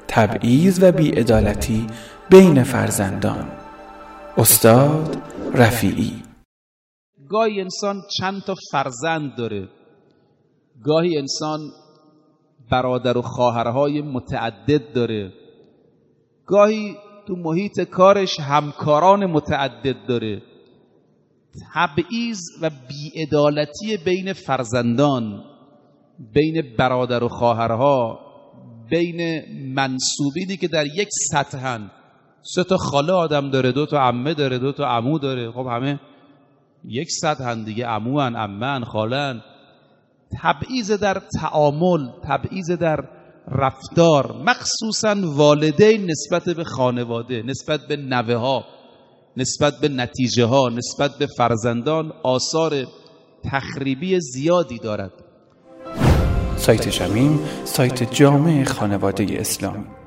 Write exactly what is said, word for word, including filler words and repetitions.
تبعیض و بی‌عدالتی بین فرزندان. استاد رفیعی. گاهی انسان چند تا فرزند داره، گاهی انسان برادر و خواهرهای متعدد داره، گاهی تو محیط کارش همکاران متعدد داره. تبعیض و بی‌عدالتی بین فرزندان، بین برادر و خواهرها، بین منسوبینی که در یک سطحن، سه تا خاله آدم داره، دو تا عمه داره، دو تا عمو داره، خب همه یک سطحن دیگه، عموان، عمه‌ان، خاله‌ان. تبعیض در تعامل، تبعیض در رفتار، مخصوصا والدین نسبت به خانواده، نسبت به نوه ها، نسبت به نتیجه ها، نسبت به فرزندان آثار تخریبی زیادی دارد. سایت شمیم، سایت جامع خانواده اسلامی.